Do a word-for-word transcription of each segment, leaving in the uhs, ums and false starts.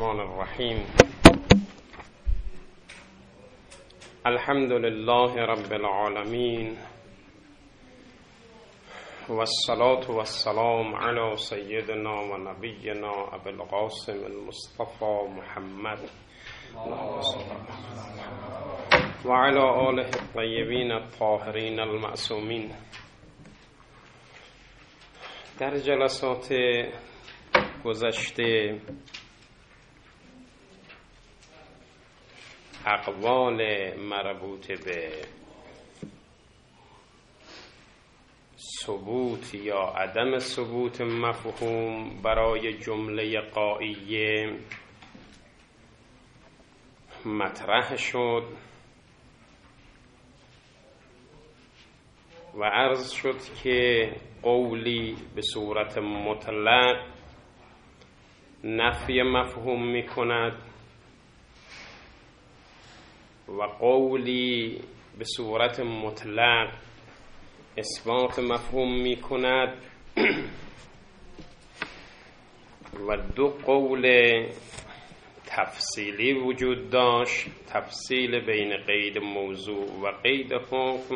الرحمن الرحیم. الحمد لله رب العالمین و الصلاة و السلام علی سیدنا و نبینا ابی القاسم المصطفى محمد و علی آله الطیبین الطاهرین المعصومین. در جلسات گذشته اقوال مربوط به ثبوت یا عدم ثبوت مفهوم برای جمله غائیه مطرح شد و عرض شد که قولی به صورت مطلق نفی مفهوم می کند و قولی به صورت مطلق اثبات مفهوم می کند و دو قول تفصیلی وجود داشت، تفصیل بین قید موضوع و قید حکم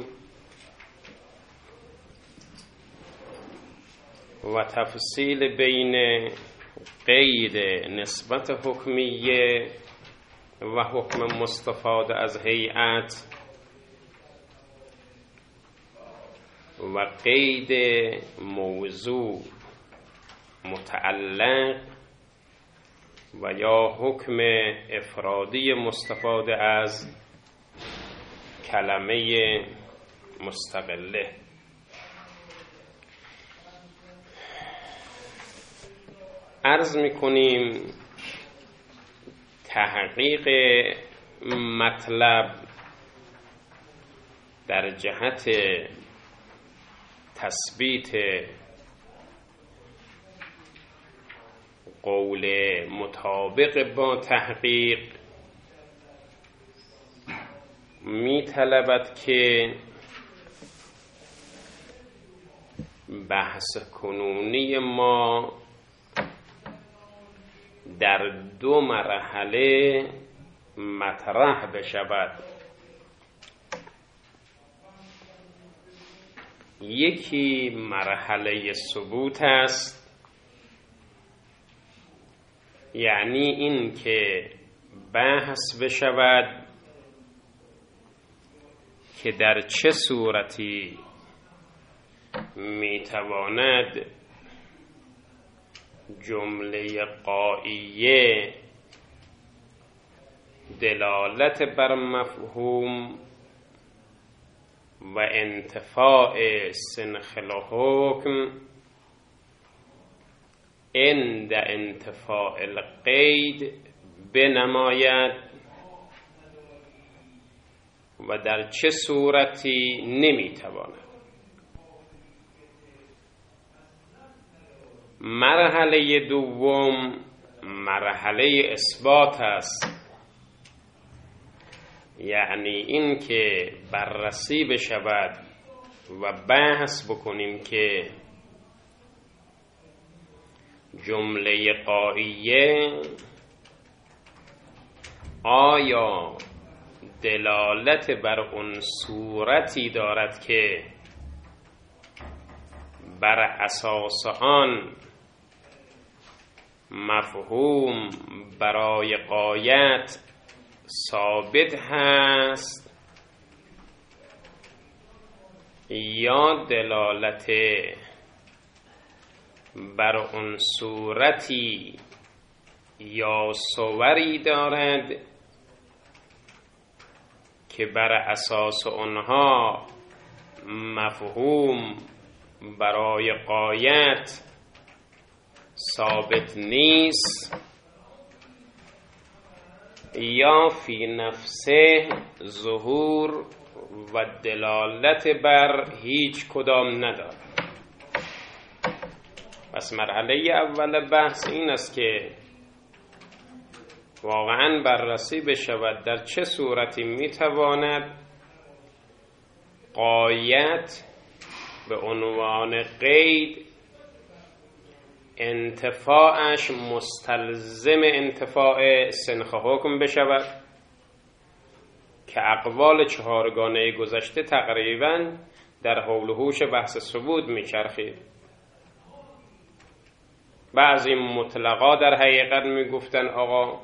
و تفصیل بین قید نسبت حکمیه و حکم مستفاد از هیئت و قید موضوع متعلق و یا حکم افرادی مستفاد از کلمه مستقله. عرض می‌کنیم تحقیق مطلب در جهت تثبیت قول مطابق با تحقیق می‌طلبد که بحث کنونی ما در دو مرحله مطرح بشود. یکی مرحله ثبوت است، یعنی این که بحث بشود که در چه صورتی میتواند جمله غائیه دلالت بر مفهوم و انتفاع سنخ الحکم عند انتفاع القید بنماید و در چه صورتی نمیتواند. مرحله دوم مرحله اثبات است، یعنی این که بررسی بشود و بحث بکنیم که جمله غائیه آیا دلالت بر اون صورتی دارد که بر اساس آن مفهوم برای غایت ثابت هست یا دلالت بر اون صورتی یا صوری دارد که بر اساس آنها مفهوم برای غایت ثابت نیست یا فی نفسه ظهور و دلالت بر هیچ کدام ندارد. پس مرحله اول بحث این است که واقعاً بررسی بشود در چه صورتی میتواند غایت به عنوان قید انتفاعش مستلزم انتفاع سنخ حکم بشود که اقوال چهارگانه گذشته تقریباً در حول و حوش بحث ثبوت میچرخید. بعضی مطلقا در حقیقت میگفتن آقا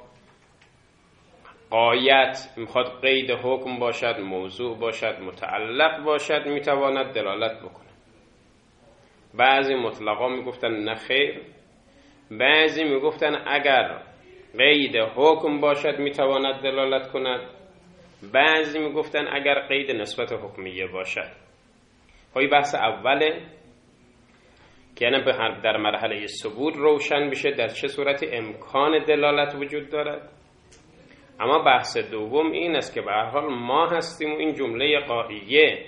غایت میخواد قید حکم باشد، موضوع باشد، متعلق باشد، میتواند دلالت بکنه. بعضی مطلقا میگفتن نه خیر. بعضی میگفتن اگر قید حکم باشد میتواند دلالت کند. بعضی میگفتن اگر قید نسبت حکمیه باشد. های بحث اوله که یعنی در مرحله ثبوت روشن بشه در چه صورت امکان دلالت وجود دارد. اما بحث دوم این است که به هر حال ما هستیم و این جمله قائیه،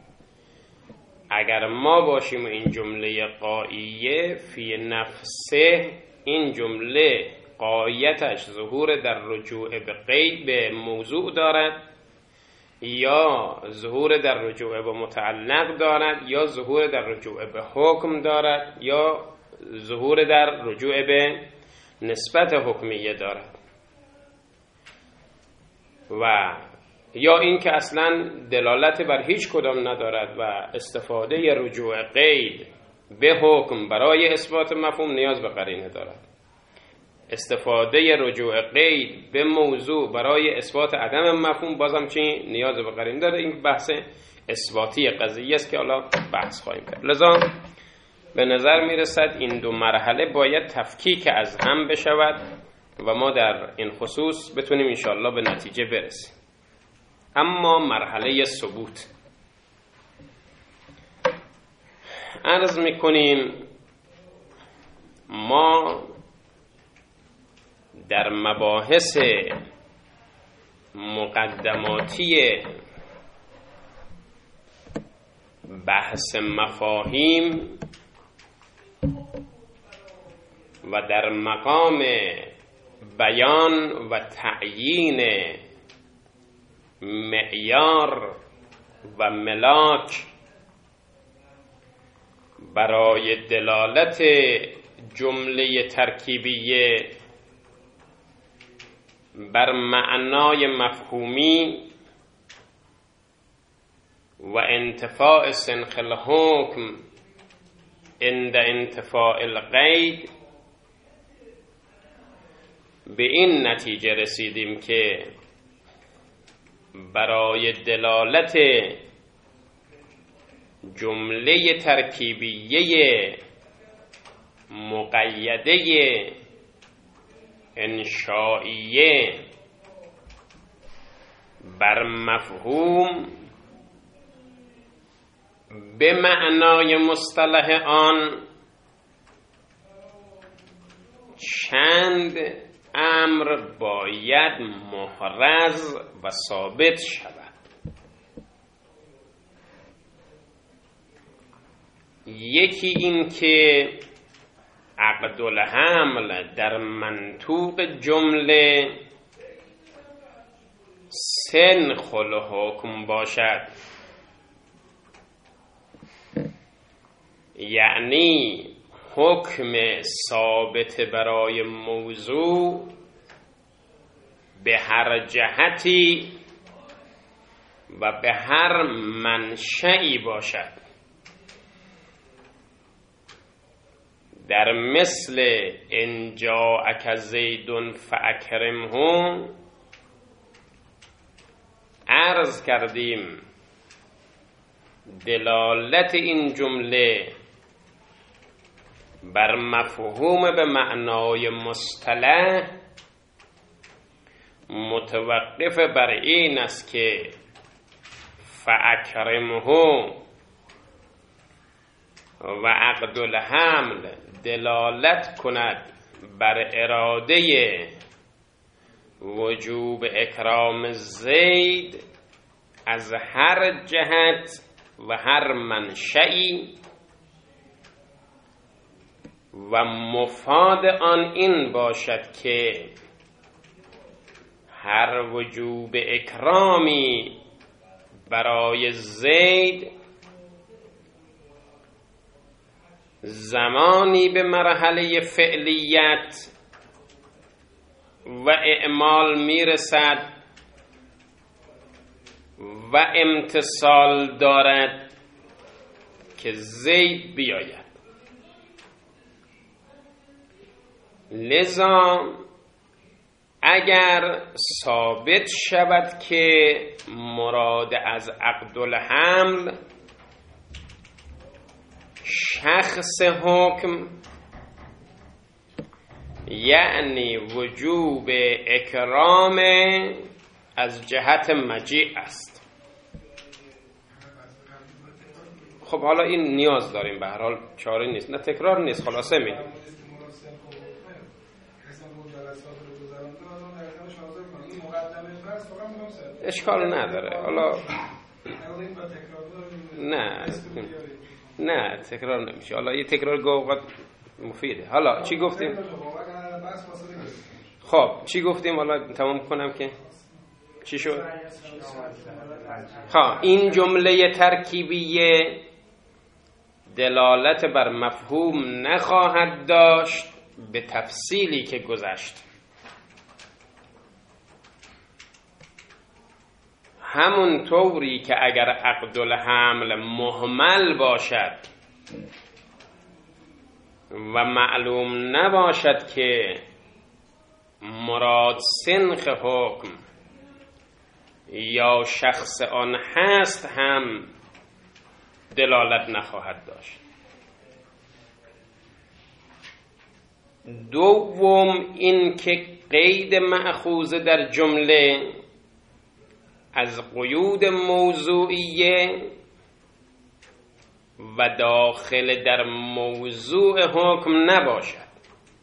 اگر ما باشیم و این جمله قائیه فی نفسه، این جمله قایتش ظهور در رجوع به قید به موضوع دارد یا ظهور در رجوع به متعلق دارد یا ظهور در رجوع به حکم دارد یا ظهور در رجوع به نسبت حکمیه دارد و یا این که اصلا دلالت بر هیچ کدام ندارد و استفاده رجوع قید به حکم برای اثبات مفهوم نیاز به قرینه دارد. استفاده رجوع قید به موضوع برای اثبات عدم مفهوم بازم چی؟ نیاز به قرینه داره. این بحث اثباتی قضیه است که حالا بحث خواهیم کرد. لذا به نظر میرسد این دو مرحله باید تفکیک از هم بشود و ما در این خصوص بتونیم انشاءالله به نتیجه برسیم. اما مرحله ثبوت عرض میکنیم ما در مباحث مقدماتی بحث مفاهیم و در مقام بیان و تعیین معیار و ملاک برای دلالت جمله ترکیبیه بر معنای مفهومی و انتفاع سنخ الحکم عند انتفاع القید به این نتیجه رسیدیم که برای دلالت جمله ترکیبیه مقیده انشائیه بر مفهوم به معنای مصطلح آن چند امر باید محرز و ثابت شود. یکی این که عقد الحمل در منطوق جمله سنخ الحکم باشد، یعنی حکم ثابت برای موضوع به هر جهتی و به هر منشئی باشد. در مثل ان جاءک زید فاکرمه عرض کردیم دلالت این جمله بر مفهوم به معنای مصطلح متوقف بر این است که فاکرمه و عقد الحمل دلالت کند بر اراده وجوب اکرام زید از هر جهت و هر منشئی و مفاد آن این باشد که هر وجوب اکرامی برای زید زمانی به مرحله فعلیت و اعمال میرسد و امتصال دارد که زید بیاید. لذا اگر ثابت شود که مراد از عقدالحمل شخص حکم یعنی وجوب اکرام از جهت مجیء است. خب حالا این نیاز داریم، به هر حال چاره نیست، نه تکرار نیست، خلاصه می اشکال نداره. حالا نه نه تکرار نمیشه. حالا یه تکرار گوقت مفیده. حالا چی گفتیم؟ خب چی گفتیم؟ حالا تمام کنم که چی شد؟ خب این جمله ترکیبیه دلالت بر مفهوم نخواهد داشت به تفصیلی که گذشت. همون طوری که اگر عقدالحمل مهمل باشد و معلوم نباشد که مراد سنخ حکم یا شخص آن هست هم دلالت نخواهد داشت. دوم این که قید مأخوذ در جمله از قیود موضوعیه و داخل در موضوع حکم نباشد.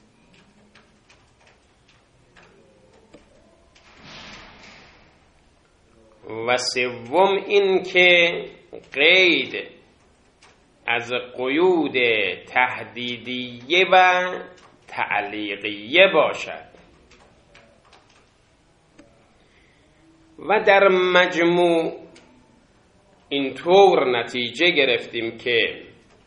و سوم این که قید از قیود تهدیدیه و تعلیقیه باشد. و در مجموع اینطور نتیجه گرفتیم که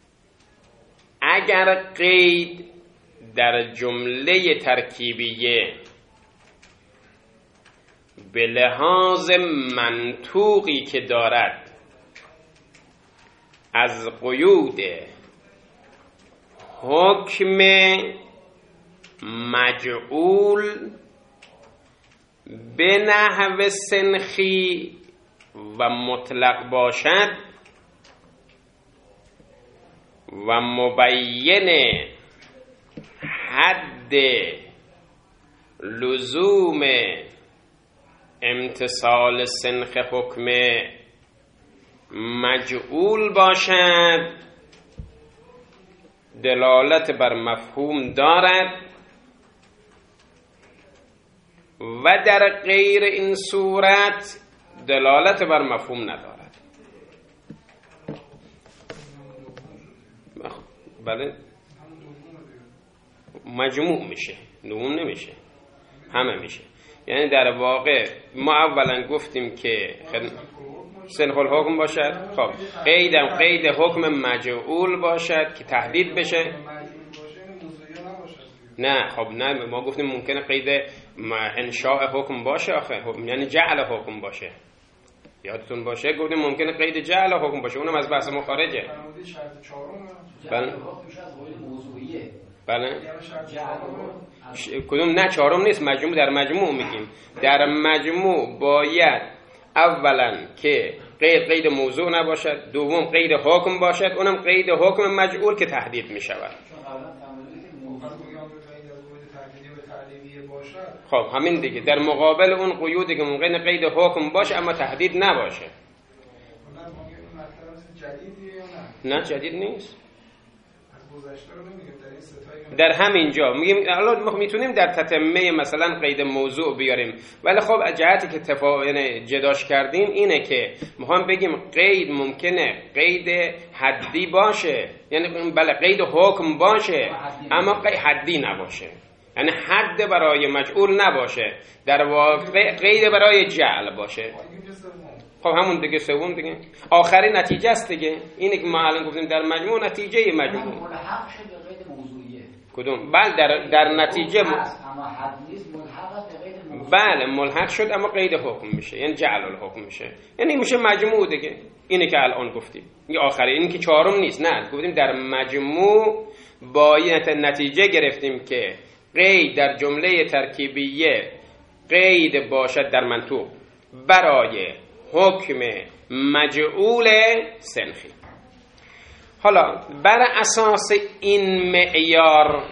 اگر قید در جمله ترکیبیه به لحاظ منطوقی که دارد از قیود حکم مجعول به نحو سنخی و مطلق باشد و مبین حد لزوم امتصال سنخ حکم مجعول باشد، دلالت بر مفهوم دارد و در غیر این صورت دلالت بر مفهوم ندارد. بله مجموع میشه، نوم نمیشه، همه میشه. یعنی در واقع ما اولا گفتیم که سنخ الحکم باشد، خب قیدم قید حکم مجعول باشد که تهدید بشه. نه خب نه، ما گفتیم ممکنه قید انشاء حکم باشه، آخه یعنی جعل حکم باشه. یادتون باشه گفتیم ممکنه قید جعل حکم باشه، اونم از بحث ما خارجه. بله بله کدوم؟ نه چهارم نیست، مجموع در مجموع میگیم. در مجموع باید اولا که قید قید موضوع نباشد، دوم قید حکم باشد، اونم قید حکم مجعول که تهدید میشود. خب همین دیگه، در مقابل اون قیودی که ممکنه قید حکم باشه اما تهدید نباشه. نه جدید نیست، در همین جا میگیم الان ما میتونیم در تتمه مثلا قید موضوع بیاریم، ولی خب جهتی که تفاوت یعنی جداش کردیم اینه که میخوام بگیم قید ممکنه قید حدی باشه، یعنی بله قید حکم باشه اما قید حدی نباشه، یعنی حد برای مجعول نباشه، در واقع قید برای جعل باشه. خب همون دیگه سوم دیگه آخری نتیجه است دیگه. اینی که ما الان گفتیم در مجموع نتیجه مجموع ملحق شد به قید موضوعیه. کدوم؟ بله در در نتیجه م... اما حد نیست، ملحق است به قید موضوعیه. بله ملحق شد اما قید حکم میشه، یعنی جعل الحکم میشه، یعنی میشه مجموع دیگه. اینه که الان گفتیم این آخری، این که چهارم نیست، نه گفتیم در مجموع باید نتیجه گرفتیم که قید در جمله ترکیبیه قید باشد در منطوق برای حکم مجعول صنفی. حالا بر اساس این معیار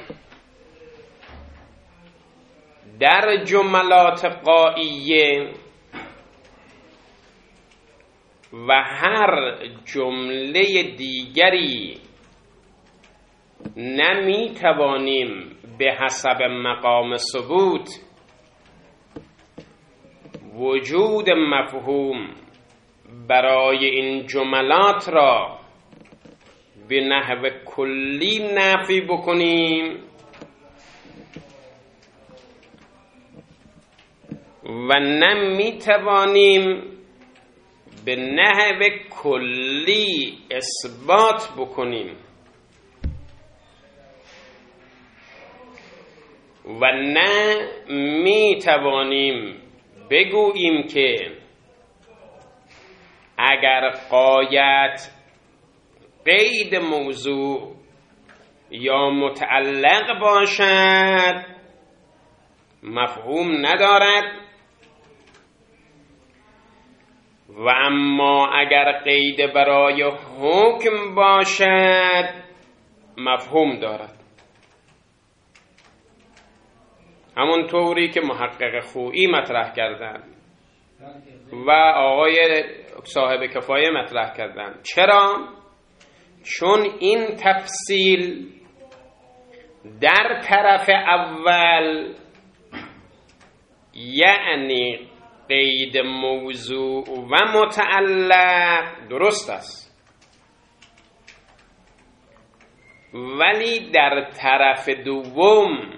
در جملات غائیه و هر جمله دیگری نمی توانیم به حسب مقام ثبوت وجود مفهوم برای این جملات را به نحو کلی نفی بکنیم و نمی توانیم به نحو کلی اثبات بکنیم و نه می توانیم بگوییم که اگر غایت قید موضوع یا متعلق باشد مفهوم ندارد و اما اگر قید برای حکم باشد مفهوم دارد. همون طوری که محقق خویی مطرح کردن و آقای صاحب کفایه مطرح کردن. چرا؟ چون این تفصیل در طرف اول یعنی قید موضوع و متعلق درست است، ولی در طرف دوم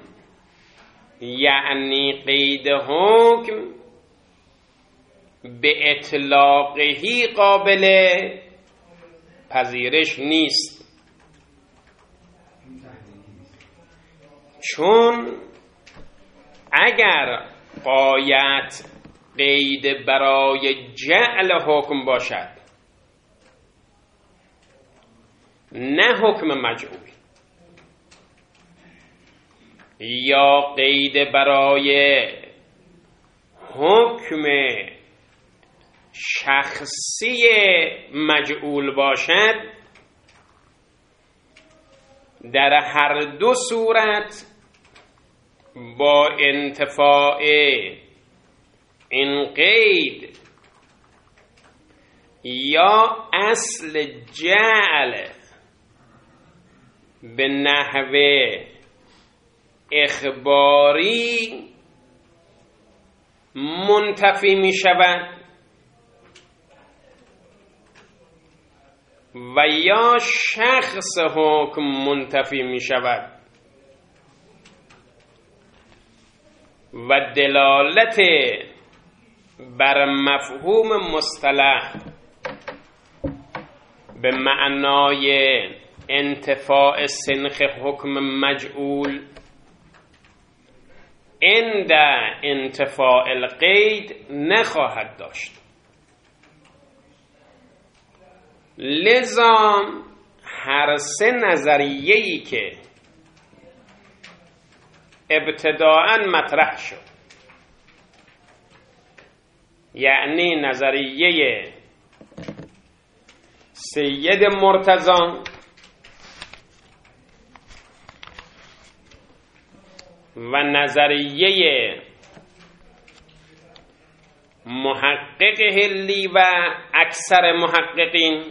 یعنی قید حکم به اطلاقهی قابل پذیرش نیست، چون اگر غایت قید برای جعل حکم باشد نه حکم مجعول، یا قید برای حکم شخصی مجعول باشد، در هر دو صورت با انتفاع این قید یا اصل جعل به نحوه اخباری منتفی می شود و یا شخص حکم منتفی می شود و دلالت بر مفهوم مصطلح به معنای انتفاع سنخ حکم مجعول عند انتفاع القید نخواهد داشت. لذا هر سه نظریه‌ای که ابتداءً مطرح شد، یعنی نظریه سید مرتضی و نظریه محقق هلی و اکثر محققین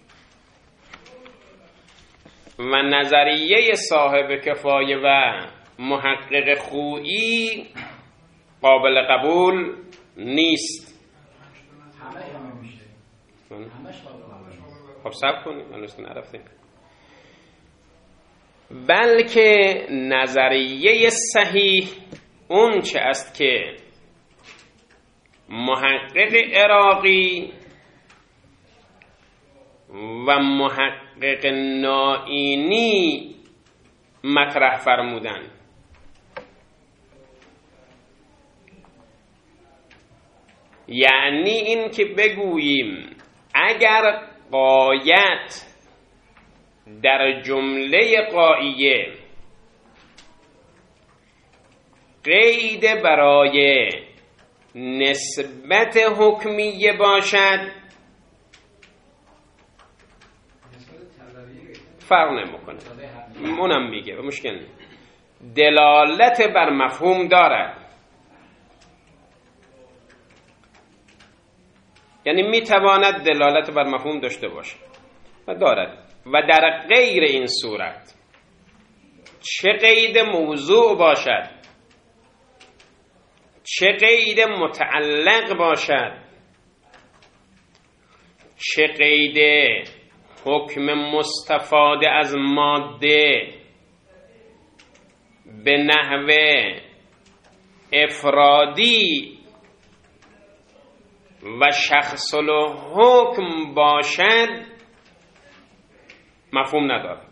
و نظریه صاحب کفایه و محقق خویی قابل قبول نیست. خب صبر کنید، من اصلا نرفتیم. بلکه نظریه صحیح اون چه است که محقق عراقی و محقق نائینی مطرح فرمودن. یعنی این که بگوییم اگر غایت در جمله غایه قید برای نسبت حکمیه باشد فرق نمیکنه، اونم میگه مشکل نیست، دلالت بر مفهوم دارد. یعنی میتواند دلالت بر مفهوم داشته باشد و دارد. و در غیر این صورت چه قید موضوع باشد، چه قید متعلق باشد، چه قید حکم مستفاده از ماده به نحو افرادی و شخص الحکم باشد مفهوم ندارد.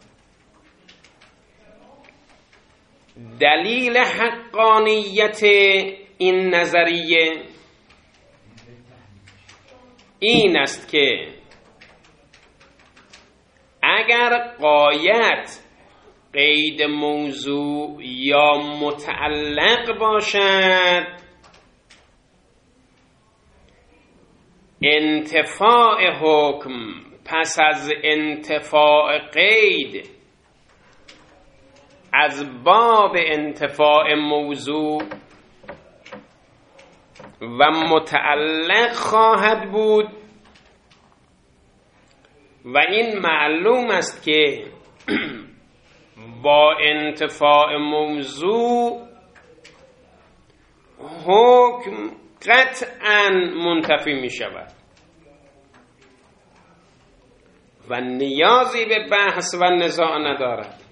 دلیل حقانیت این نظریه این است که اگر غایت قید موضوع یا متعلق باشد، انتفاع حکم پس از انتفاع قید از باب انتفاع موضوع و متعلق خواهد بود و این معلوم است که با انتفاع موضوع حکم قطعاً منتفی می شود و نیازی به بحث و نزاع ندارد.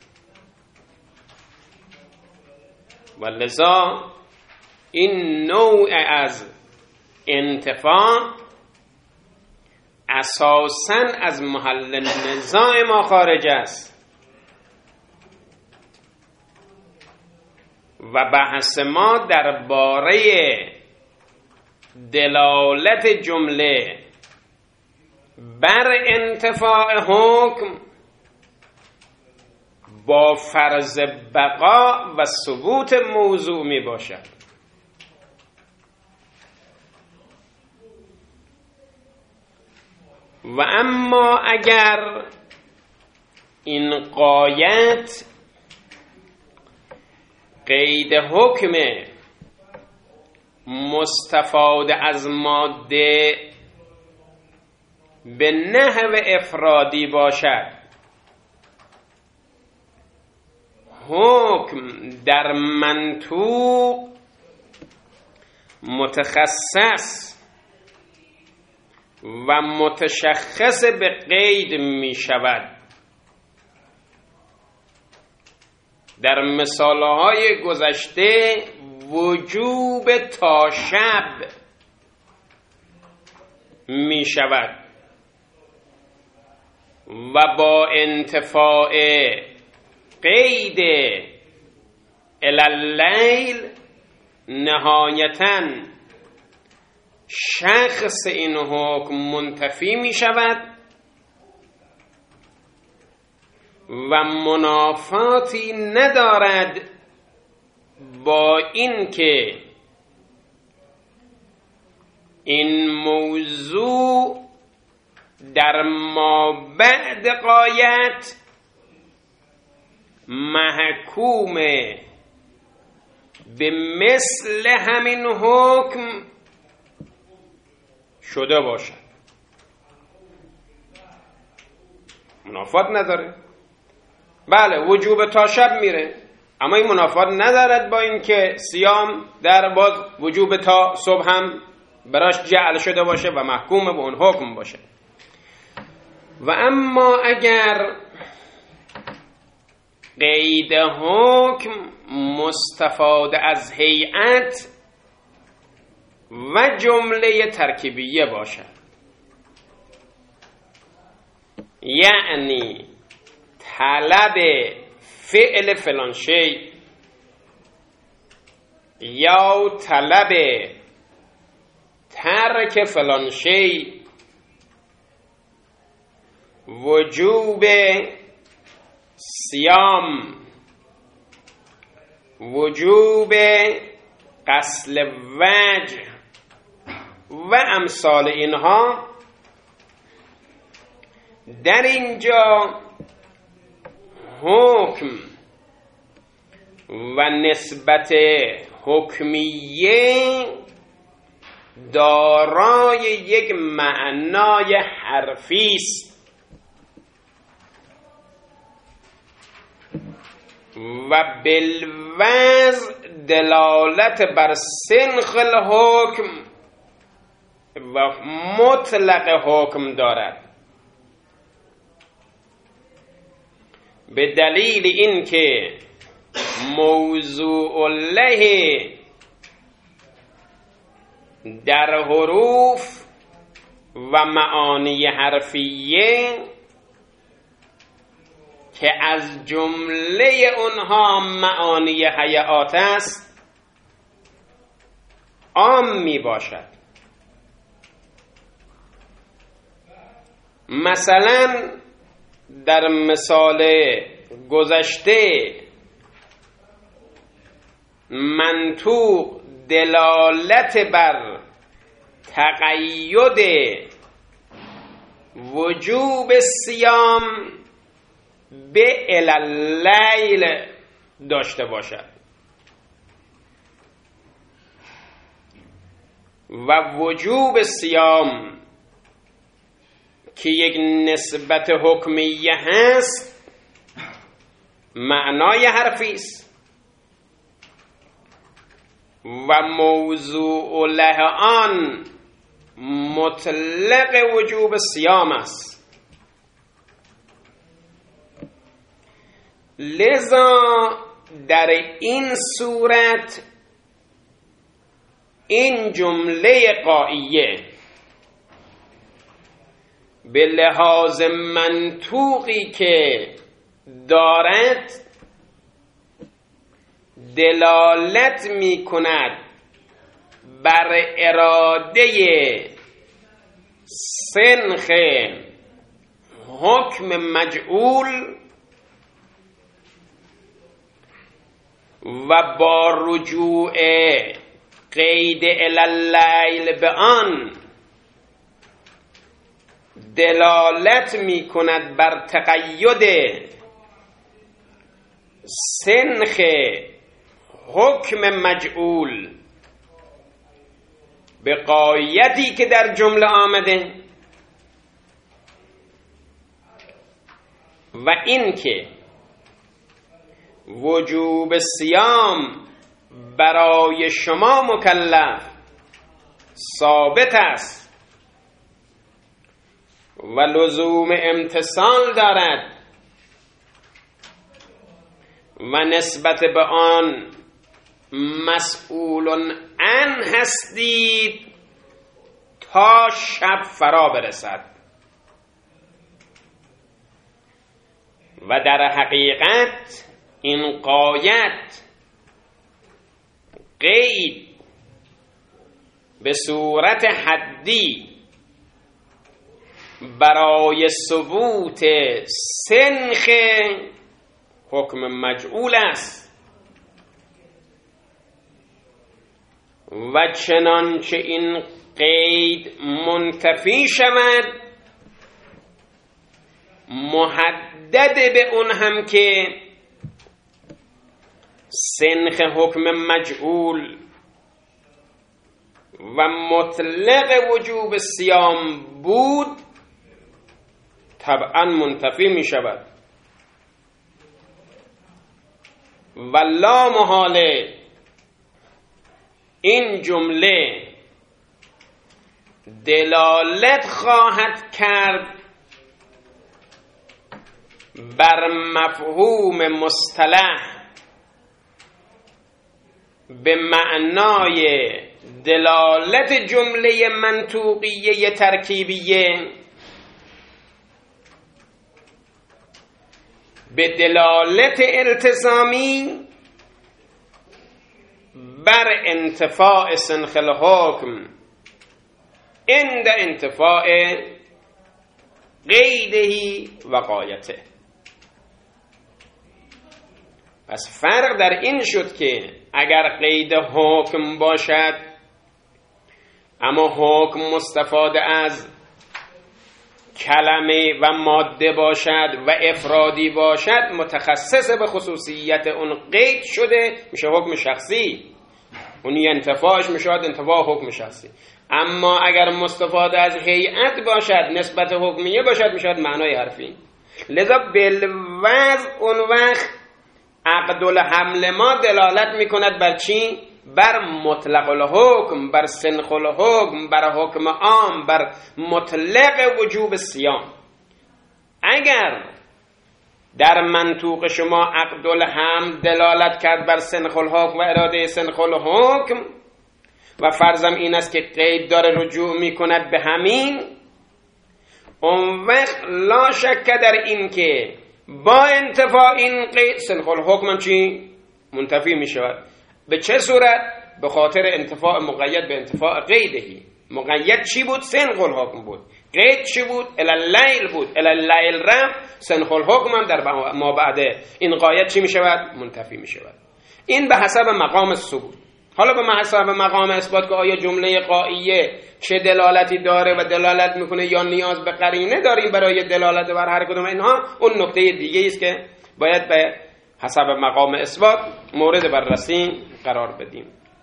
و لذا این نوع از انتفاع اساساً از محل نزاع ما خارج است و بحث ما درباره دلالت جمله بر انتفاع حکم با فرض بقا و ثبوت موضوع می باشد. و اما اگر این غایت قید حکم مستفاده از ماده به نحو افرادی باشد، حکم در منطوق متخصص و متشخص به قید می شود. در مثالهای گذشته وجوب تا شب می شود و با انتفاع قید الالیل نهایتاً شخص این حکم منتفی می شود و منافاتی ندارد با این که این موضوع در ما بعد غایت محکوم به مثل همین حکم شده باشد. منافات نداره. بله وجوب تا شب میره، اما این منافات ندارد با این که صیام در باز وجوب تا صبح هم براش جعل شده باشه و محکوم به اون حکم باشه. و اما اگر قید حکم مستفاده از هیئت و جمله ترکیبیه باشد، یعنی طلب فعل فلان شی یا طلب ترک فلان شی، وجوب صیام، وجوب غسل وجه و امثال اینها، در اینجا حکم و نسبت حکمیه دارای یک معنای حرفی است و بالوضع دلالت بر سنخ الحکم و مطلق حکم دارد، به دلیل اینکه موضوع له در حروف و معانی حرفیه که از جمله اونها معانی حیات است عام می باشد. مثلا در مثال گذشته منطوق دلالت بر تقید وجوب صیام به الی داشته باشد و وجوب صیام که یک نسبت حکمیه هست معنای حرفی است و موضوع له آن مطلق وجوب صیام است. لذا در این صورت این جمله قائیه به لحاظ منطوقی که دارد دلالت می کند بر اراده سنخ حکم مجعول و با رجوع قید الی به آن دلالت می کند بر تقید سنخ حکم مجعول به قایتی که در جمله آمده و این که وجوب صیام برای شما مکلف ثابت است و لزوم امتثال دارد و نسبت به آن مسئول عن هستید تا شب فرا برسد و در حقیقت این قایت قید به صورت حدی برای ثبوت سنخ حکم مجعول است و چنانچه این قید منتفی شود محدد به اون هم که سنخ حکم مجعول و مطلق وجوب صیام بود طبعا منتفی می شود و لا محاله این جمله دلالت خواهد کرد بر مفهوم مصطلح به معنای دلالت جمله منطوقیه ترکیبیه به دلالت التزامی بر انتفاع سنخ الحکم عند انتفاع قیدهی و غایته. پس فرق در این شد که اگر قید حکم باشد اما حکم مستفاده از کلمه و ماده باشد و افرادی باشد، متخصص به خصوصیت اون قید شده، میشه حکم شخصی، اون انتفاعش میشه انتفاع حکم شخصی. اما اگر مستفاده از هیئت باشد، نسبت حکمیه باشد، میشه معنای حرفی. لذا بالوضع اون وقت عقد الحمل ما دلالت میکند بر چی؟ بر مطلق الحکم، بر سنخ الحکم، بر حکم عام، بر مطلق وجوب صیام. اگر در منطوق شما عقد الحمل دلالت کرد بر سنخ الحکم و اراده سنخ الحکم و فرضم این است که قید داره رجوع میکند به همین، اون وقت لا شک در این که با انتفاع این قید سنخ الحکم هم چی؟ منتفی می شود. به چه صورت؟ به خاطر انتفاع مقید به انتفاع قیدهی. مقید چی بود؟ سنخ الحکم بود. قید چی بود؟ الالیل بود. الالیل رم سنخ الحکم هم در ما بعده این قاید چی می شود؟ منتفی می شود. این به حسب مقام ثبوت. حالا به حسب مقام اثبات که آیا جمله قائیه چه دلالتی داره و دلالت میکنه یا نیاز به قرینه داریم برای دلالت بر هر کدوم اینها، اون نکته دیگه است که باید به حسب مقام اثبات مورد بررسی قرار بدیم.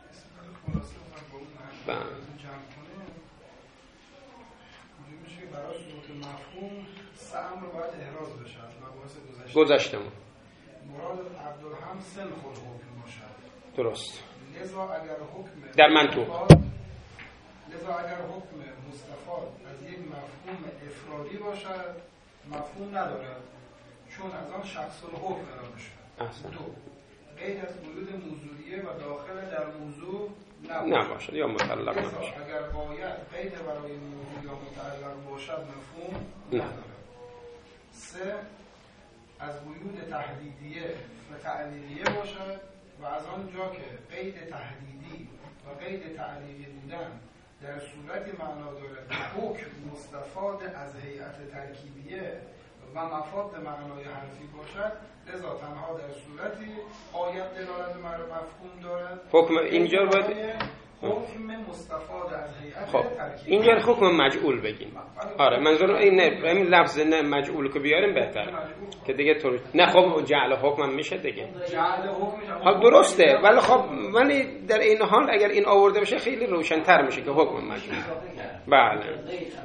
گذشتمون مراد عبدالحمد سنخ الحکم باشد. درست. لذا اگر حکم در منطوق لذا اگر حکم مستفاد از یک مفهوم افرادی باشد مفهوم ندارد، چون از آن شخص الحکم اراده شد. دو، قید از وجود موضوعیه و داخل در موضوع نباشد یا متعلق نباشد. اگر باید قید برای موضوع یا متعلق باشد مفهوم ندارد. سه، از وجود تحدیدیه و تعلیلیه باشد و از آنجا که قید تحدیدی و قید تعلیلی بودن در صورتی معنا دارد حکم مستفاد از هیئت ترکیبیه و مفاد معنای حرفی باشد، لذا تنها در صورتی آیت دلالت بر مفهوم دارد. حکم اینجا باید حکم مستفاد از هیئت خب ترکیبیه. اینجا حکم مجعول بگیم. آره منظور این نه، این لفظ نه مجعول که بیاریم بهتره که دیگه تو نه. خب جعل حکم هم میشه دیگه. جعل حکم ها درسته، ولی خب ولی در این حال اگر این آورده بشه خیلی روشن‌تر میشه که حکم مجعول. بله.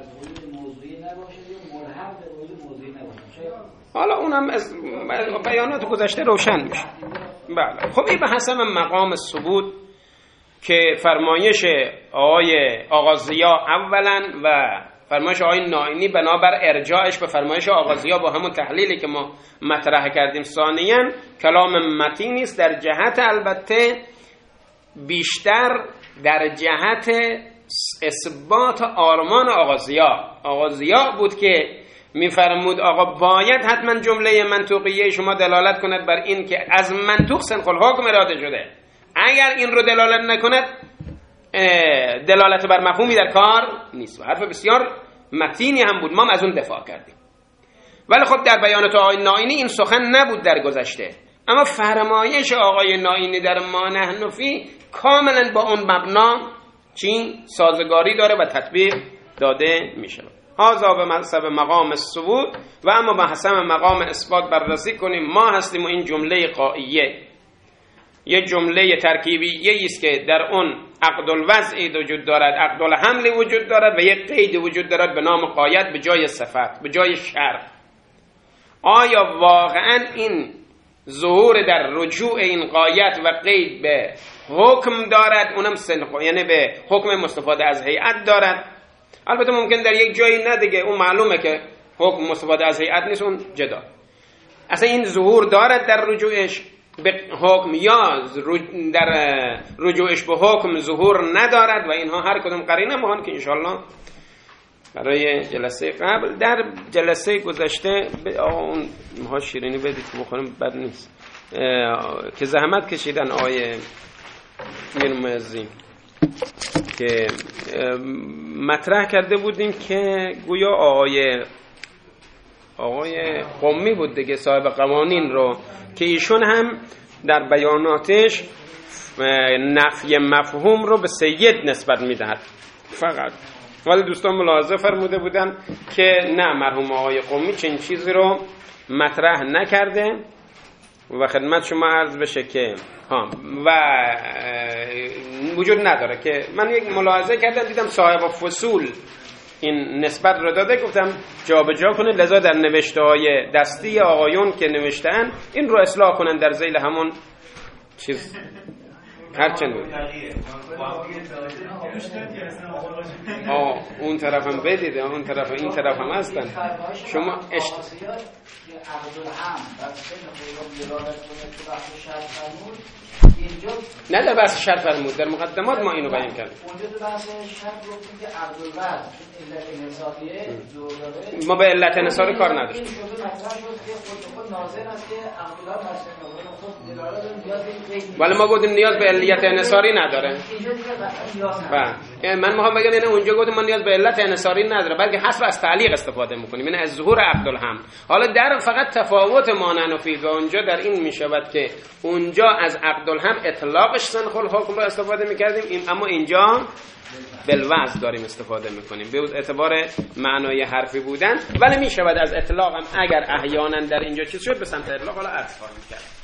حالا اونم از بیانات گذشته روشن میشه. بله. خب این به حسب مقام ثبوت که فرمایش آقای آغازیا اولا و فرمایش آقای نائینی بنابر ارجاعش به فرمایش آغازیا با همون تحلیلی که ما مطرح کردیم ثانیاً کلام متین نیست، در جهت البته بیشتر در جهت اثبات آرمان آغازیا. آغازیا بود که میفرمود آقا باید حتما جمله منطوقیه شما دلالت کند بر این که از منطوق سنخ الحکم اراده شده. اگر این رو دلالت نکند دلالت بر مفهومی در کار نیست. و حرف بسیار متینی هم بود، ما هم از اون دفاع کردیم. ولی خب در بیانات آقای نائینی این سخن نبود در گذشته، اما فرمایش آقای نائینی در ما نحن فی کاملا با اون مبنا چی سازگاری داره و تطبیق داده میشه. هذا به حسب مقام الثبوت و اما به حسب مقام اثبات بررسی کنیم. ما هستیم و این جمله قائیه یه جمله ترکیبی است که در اون عقد الوضعی وجود دارد، عقد الحمل وجود دارد و یک قید وجود دارد به نام قاید به جای صفت، به جای شرط. آیا واقعا این ظهور در رجوع این قاید و قید به حکم دارد، اونم سنخ یعنی به حکم مستفاده از هیئت دارد؟ البته ممکن در یک جایی نه دیگه، اون معلومه که حکم مستفاده از هیئت نیست، اون جدا. اصلا این ظهور دارد در رجوعش به حکم یا در رجوعش به حکم ظهور ندارد و اینها هر کدوم قرینه مهان که انشاءالله برای جلسه قبل. در جلسه گذشته اون ها شیرینی بدید که بخوریم بد نیست که زحمت کشیدن آیه میر معزی که مطرح کرده بودیم که گویا آقای آقای قمی بود دیگه صاحب قوانین رو که ایشون هم در بیاناتش نفی مفهوم رو به سید نسبت میدهد فقط، ولی دوستان ملاحظه فرموده بودن که نه، مرحوم آقای قمی چنین چیزی رو مطرح نکرده و خدمت شما عرض بشه که ها و وجود نداره. که من یک ملاحظه کردم دیدم صاحب فصول این نسبت رو داده، گفتم جا به جا کنه، لذا در نوشته های دستی آقایون که نوشتن این رو اصلاح کنن در ذیل همون چیز هرچند بود. آه اون طرف هم بدید، اون طرف این طرف هم هستن. شما اشت... نه در بحث شرط فرمود، در مقدمات ما اینو بیان کردیم. اونجا تو بحث شرط گفتیم که عبدالوهاب علت انحصاریه دو ما به علت انحصاری کار نداشتیم. این شده مطرح شد که خود خود ناظر است که عبدالوهاب مسئله خود دلالت نیاز به ولی ما گفتیم نیاز به علت انحصاری نداره. اینجا دیگه نیاز نداره. من میخوام بگم یعنی اونجا گفتیم ما نیاز به علت انحصاری نداره، بلکه حذف از تعلیق استفاده میکنیم، یعنی از ظهور عبدالحمد. حالا در فقط تفاوت مانع و فیل و اونجا در این میشود که اونجا از عبدالحمد اطلاقش سنخ الحکم رو استفاده میکردیم، این اما اینجا بالوضع داریم استفاده میکنیم به اعتبار معنای حرفی بودن، ولی میشود از اطلاق هم اگر احیانا در اینجا چیز شد به سمت اطلاق حالا عطف میکرد.